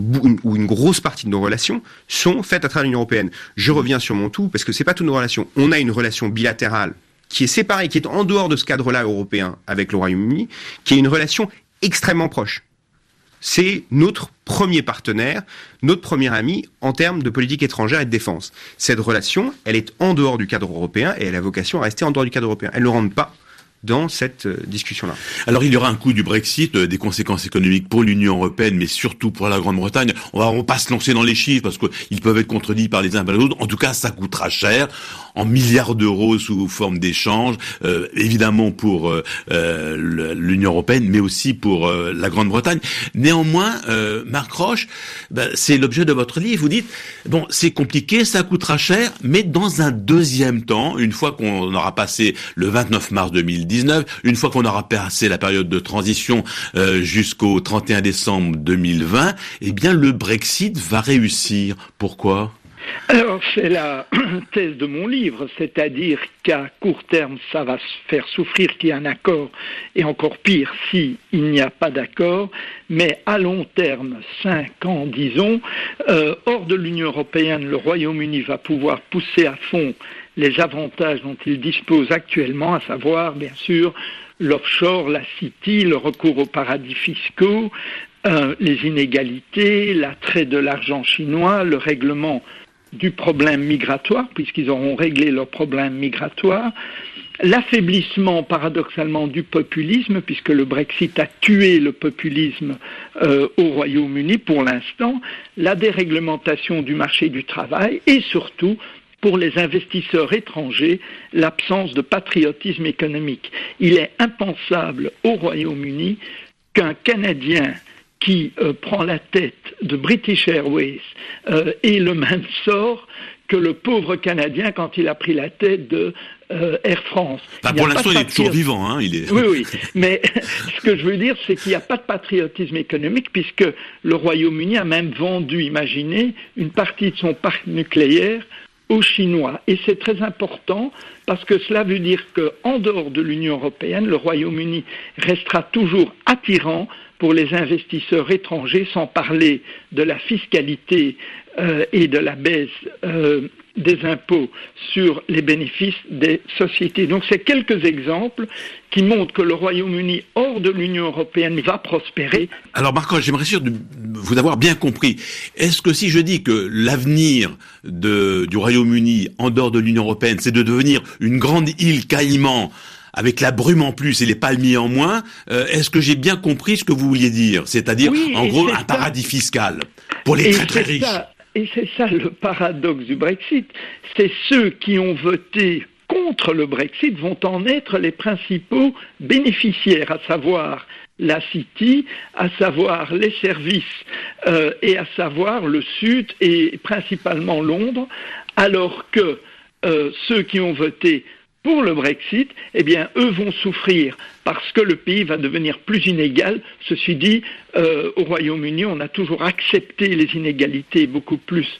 ou une grosse partie de nos relations, sont faites à travers l'Union européenne. Je reviens sur mon tout, parce que c'est pas toutes nos relations. On a une relation bilatérale qui est séparée, qui est en dehors de ce cadre-là européen avec le Royaume-Uni, qui est une relation extrêmement proche. C'est notre premier partenaire, notre premier ami en termes de politique étrangère et de défense. Cette relation, elle est en dehors du cadre européen et elle a vocation à rester en dehors du cadre européen. Elle ne rentre pas dans cette euh, discussion-là. Alors il y aura un coût du Brexit, euh, des conséquences économiques pour l'Union européenne, mais surtout pour la Grande-Bretagne. On va, on va pas se lancer dans les chiffres parce qu'ils peuvent être contredits par les uns et par les autres. En tout cas, ça coûtera cher, en milliards d'euros sous forme d'échange, euh, évidemment pour euh, euh, l'Union européenne, mais aussi pour euh, la Grande-Bretagne. Néanmoins, euh, Marc Roche, ben, c'est l'objet de votre livre. Vous dites, bon, c'est compliqué, ça coûtera cher, mais dans un deuxième temps, une fois qu'on aura passé le vingt-neuf mars deux mille dix-neuf, une fois qu'on aura passé la période de transition euh, jusqu'au trente et un décembre deux mille vingt, eh bien le Brexit va réussir. Pourquoi ? Alors, c'est la thèse de mon livre, c'est-à-dire qu'à court terme, ça va se faire souffrir qu'il y ait un accord, et encore pire s'il n'y a pas d'accord, mais à long terme, cinq ans disons, euh, hors de l'Union européenne, le Royaume-Uni va pouvoir pousser à fond les avantages dont il dispose actuellement, à savoir, bien sûr, l'offshore, la City, le recours aux paradis fiscaux, euh, les inégalités, l'attrait de l'argent chinois, le règlement du problème migratoire, puisqu'ils auront réglé leur problème migratoire, l'affaiblissement paradoxalement du populisme, puisque le Brexit a tué le populisme euh, au Royaume-Uni pour l'instant, la déréglementation du marché du travail et surtout, pour les investisseurs étrangers, l'absence de patriotisme économique. Il est impensable au Royaume-Uni qu'un Canadien qui euh, prend la tête de British Airways euh, ait le même sort que le pauvre Canadien quand il a pris la tête de euh, Air France. Bah, pour l'instant, il est toujours vivant. Hein, il est... Oui, oui. Mais ce que je veux dire, c'est qu'il n'y a pas de patriotisme économique puisque le Royaume-Uni a même vendu, imaginez, une partie de son parc nucléaire aux Chinois. Et c'est très important parce que cela veut dire qu'en dehors de l'Union européenne, le Royaume-Uni restera toujours attirant pour les investisseurs étrangers, sans parler de la fiscalité euh, et de la baisse euh, des impôts sur les bénéfices des sociétés. Donc c'est quelques exemples qui montrent que le Royaume-Uni hors de l'Union européenne va prospérer. Alors Marc, j'aimerais sûr de vous avoir bien compris. Est-ce que si je dis que l'avenir de, du Royaume-Uni en dehors de l'Union européenne, c'est de devenir une grande île Caïman avec la brume en plus et les palmiers en moins, euh, est-ce que j'ai bien compris ce que vous vouliez dire ? C'est-à-dire, oui, en gros, un ça. paradis fiscal pour les et très très riches. Ça, et c'est ça le paradoxe du Brexit. C'est ceux qui ont voté contre le Brexit vont en être les principaux bénéficiaires, à savoir la City, à savoir les services euh, et à savoir le Sud et principalement Londres, alors que euh, ceux qui ont voté pour le Brexit, eh bien, eux vont souffrir parce que le pays va devenir plus inégal. Ceci dit, euh, au Royaume-Uni, on a toujours accepté les inégalités beaucoup plus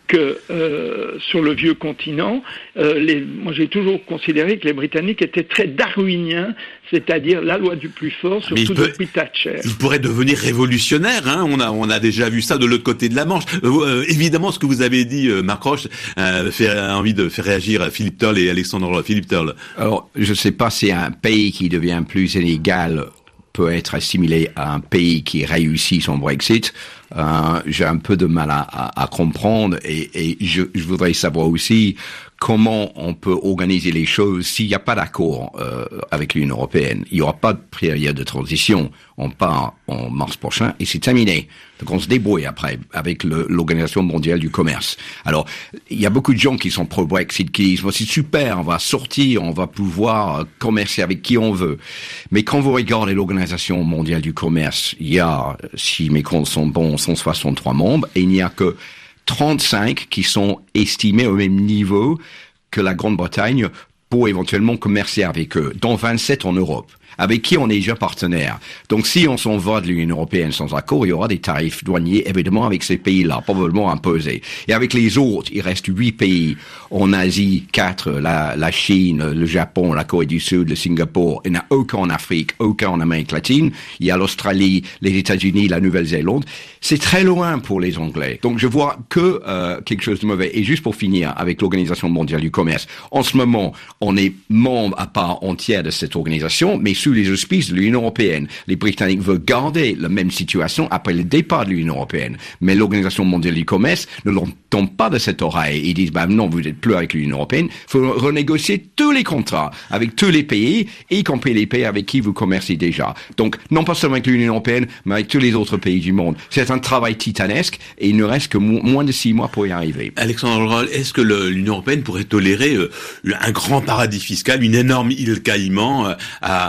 que euh, sur le vieux continent, euh, les, moi j'ai toujours considéré que les Britanniques étaient très darwiniens, c'est-à-dire la loi du plus fort, surtout peut, depuis Thatcher. Il pourrait devenir révolutionnaire, hein. On a, on a déjà vu ça de l'autre côté de la Manche. Euh, euh, évidemment, ce que vous avez dit, euh, Marc Roche, euh, fait a envie de faire réagir à Philippe Turle et Alexandre Philippe Turle. Alors, je ne sais pas si un pays qui devient plus inégal peut être assimilé à un pays qui réussit son Brexit. Euh, j'ai un peu de mal à, à, à comprendre et, et je, je voudrais savoir aussi comment on peut organiser les choses s'il n'y a pas d'accord euh, avec l'Union européenne. Il n'y aura pas de période de transition. On part en mars prochain et c'est terminé. Donc on se débrouille après avec le, l'Organisation mondiale du commerce. Alors, il y a beaucoup de gens qui sont pro-Brexit, qui disent, c'est super, on va sortir, on va pouvoir commercer avec qui on veut. Mais quand vous regardez l'Organisation mondiale du commerce, il y a, si mes comptes sont bons, cent soixante-trois membres et il n'y a que trente-cinq qui sont estimés au même niveau que la Grande-Bretagne pour éventuellement commercer avec eux, dont vingt-sept en Europe, avec qui on est déjà partenaire. Donc si on s'en va de l'Union européenne sans accord, il y aura des tarifs douaniers, évidemment, avec ces pays-là, probablement imposés. Et avec les autres, il reste huit pays en Asie, quatre, la, la Chine, le Japon, la Corée du Sud, le Singapour. Il n'y en a aucun en Afrique, aucun en Amérique latine. Il y a l'Australie, les États-Unis, la Nouvelle-Zélande. C'est très loin pour les Anglais. Donc je vois que euh, quelque chose de mauvais. Et juste pour finir avec l'Organisation mondiale du commerce, en ce moment, on est membre à part entière de cette organisation, mais sous les auspices de l'Union européenne. Les Britanniques veulent garder la même situation après le départ de l'Union européenne. Mais l'Organisation mondiale du commerce ne leur tombe pas de cette oreille. Ils disent, bah non, vous n'êtes plus avec l'Union européenne. Il faut renégocier tous les contrats avec tous les pays, y compris les pays avec qui vous commercez déjà. Donc, non pas seulement avec l'Union européenne, mais avec tous les autres pays du monde. C'est un travail titanesque et il ne reste que mo- moins de six mois pour y arriver. Alexandre Roll, est-ce que le, l'Union européenne pourrait tolérer euh, un grand paradis fiscal, une énorme île Caïman euh,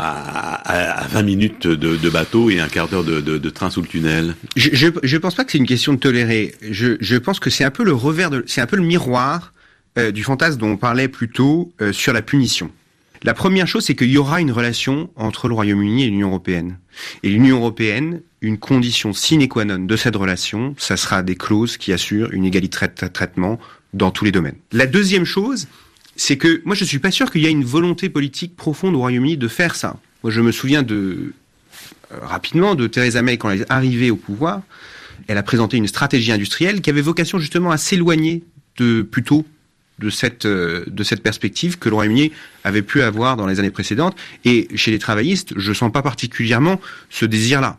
à, à, à vingt minutes de, de bateau et un quart d'heure de, de, de train sous le tunnel? Je, je, je pense pas que c'est une question de tolérer. Je, je pense que c'est un peu le revers de, c'est un peu le miroir euh, du fantasme dont on parlait plus tôt euh, sur la punition. La première chose, c'est qu'il y aura une relation entre le Royaume-Uni et l'Union européenne. Et l'Union européenne, une condition sine qua non de cette relation, ça sera des clauses qui assurent une égalité de traitement dans tous les domaines. La deuxième chose, c'est que moi je suis pas sûr qu'il y ait une volonté politique profonde au Royaume-Uni de faire ça. Moi je me souviens de euh, rapidement de Theresa May quand elle est arrivée au pouvoir, elle a présenté une stratégie industrielle qui avait vocation justement à s'éloigner de plutôt de cette euh, de cette perspective que le Royaume-Uni avait pu avoir dans les années précédentes. Et chez les travaillistes, je sens pas particulièrement ce désir-là.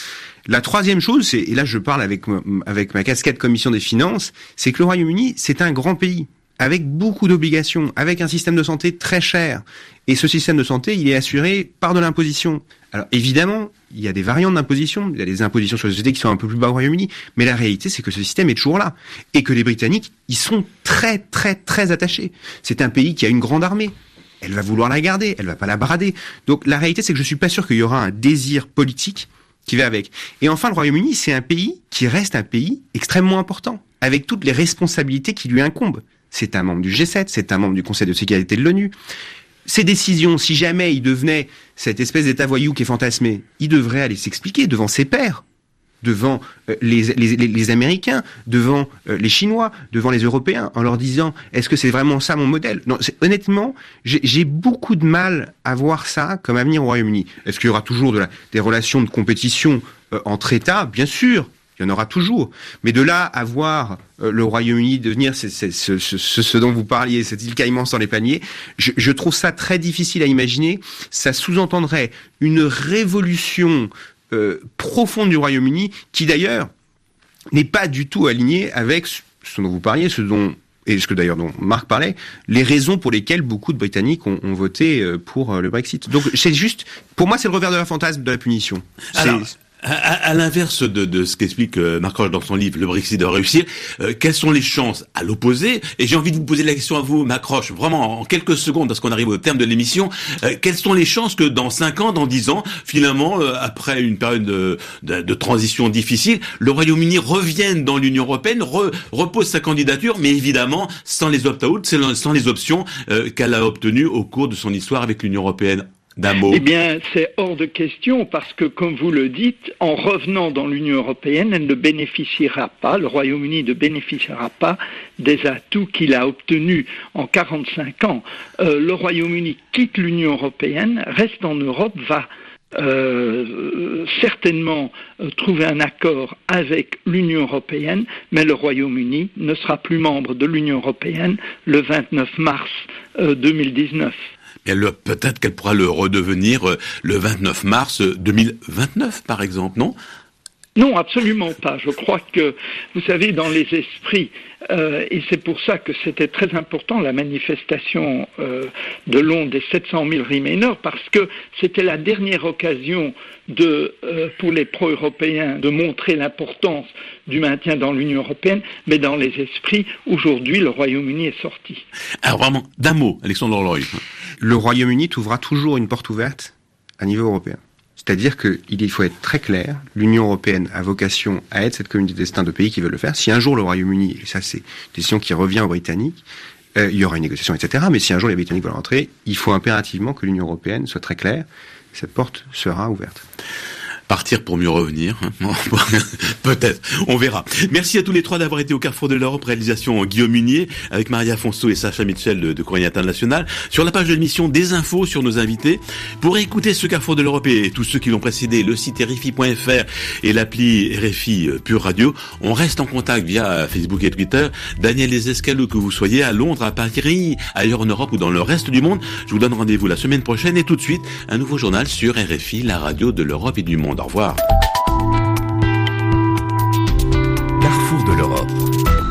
La troisième chose, c'est, et là je parle avec avec ma casquette commission des finances, c'est que le Royaume-Uni, c'est un grand pays avec beaucoup d'obligations, avec un système de santé très cher. Et ce système de santé, il est assuré par de l'imposition. Alors évidemment, il y a des variantes d'imposition, il y a des impositions sur les sociétés qui sont un peu plus bas au Royaume-Uni, mais la réalité, c'est que ce système est toujours là. Et que les Britanniques, ils sont très, très, très attachés. C'est un pays qui a une grande armée. Elle va vouloir la garder, elle va pas la brader. Donc la réalité, c'est que je suis pas sûr qu'il y aura un désir politique qui va avec. Et enfin, le Royaume-Uni, c'est un pays qui reste un pays extrêmement important, avec toutes les responsabilités qui lui incombent. C'est un membre du G sept, c'est un membre du Conseil de sécurité de l'ONU. Ces décisions, si jamais il devenait cette espèce d'état voyou qui est fantasmé, il devrait aller s'expliquer devant ses pairs, devant euh, les, les, les, les Américains, devant euh, les Chinois, devant les Européens, en leur disant « Est-ce que c'est vraiment ça mon modèle ?» Non, c'est, honnêtement, j'ai, j'ai beaucoup de mal à voir ça comme avenir au Royaume-Uni. Est-ce qu'il y aura toujours de la, des relations de compétition euh, entre États ? Bien sûr. Il y en aura toujours. Mais de là à voir euh, le Royaume-Uni devenir c'est, c'est, ce, ce, ce dont vous parliez, cette île Caïman sans les paniers, je, je trouve ça très difficile à imaginer. Ça sous-entendrait une révolution euh, profonde du Royaume-Uni qui d'ailleurs n'est pas du tout alignée avec ce dont vous parliez, ce dont et ce que d'ailleurs dont Marc parlait, les raisons pour lesquelles beaucoup de Britanniques ont, ont voté pour le Brexit. Donc c'est juste, pour moi c'est le revers de la fantasme de la punition. Alors... À, à, à l'inverse de, de ce qu'explique euh, Marc Roche dans son livre « Le Brexit doit réussir euh, », quelles sont les chances à l'opposé ? Et j'ai envie de vous poser la question à vous, Marc Roche, vraiment en quelques secondes, parce qu'on arrive au terme de l'émission. Euh, quelles sont les chances que dans cinq ans, dans dix ans, finalement, euh, après une période de, de, de transition difficile, le Royaume-Uni revienne dans l'Union européenne, re, repose sa candidature, mais évidemment sans les opt-out, sans les options euh, qu'elle a obtenues au cours de son histoire avec l'Union européenne ? D'un mot. Eh bien, c'est hors de question parce que, comme vous le dites, en revenant dans l'Union européenne, elle ne bénéficiera pas, le Royaume-Uni ne bénéficiera pas des atouts qu'il a obtenus en quarante-cinq ans. Euh, le Royaume-Uni quitte l'Union européenne, reste en Europe, va Euh, certainement euh, trouver un accord avec l'Union européenne, mais le Royaume-Uni ne sera plus membre de l'Union européenne le vingt-neuf mars euh, deux mille dix-neuf. Elle, peut-être qu'elle pourra le redevenir euh, le vingt-neuf mars deux mille vingt-neuf, par exemple, non ? Non, absolument pas. Je crois que, vous savez, dans les esprits, euh, et c'est pour ça que c'était très important, la manifestation euh, de Londres des sept cent mille Remainers, parce que c'était la dernière occasion de, euh, pour les pro-européens de montrer l'importance du maintien dans l'Union européenne, mais dans les esprits, aujourd'hui, le Royaume-Uni est sorti. Alors vraiment, d'un mot, Alexandre Roy. Le Royaume-Uni trouvera toujours une porte ouverte à niveau européen. C'est-à-dire qu'il faut être très clair, l'Union européenne a vocation à être cette communauté de destin de pays qui veulent le faire. Si un jour le Royaume-Uni, et ça c'est une décision qui revient aux Britanniques, euh, il y aura une négociation, et cetera. Mais si un jour les Britanniques veulent rentrer, il faut impérativement que l'Union européenne soit très claire. Cette porte sera ouverte. Partir pour mieux revenir, peut-être, on verra. Merci à tous les trois d'avoir été au Carrefour de l'Europe, réalisation Guillaume Munier, avec Maria Fonso et Sacha Mitchell de, de Courrier International. Sur la page de l'émission, des infos sur nos invités. Pour écouter ce Carrefour de l'Europe et tous ceux qui l'ont précédé, le site R F I point F R et l'appli R F I Pure Radio, on reste en contact via Facebook et Twitter. Daniel Lesescalou, que vous soyez à Londres, à Paris, ailleurs en Europe ou dans le reste du monde, je vous donne rendez-vous la semaine prochaine et tout de suite, un nouveau journal sur R F I, la radio de l'Europe et du monde. Au revoir. Carrefour de l'Europe.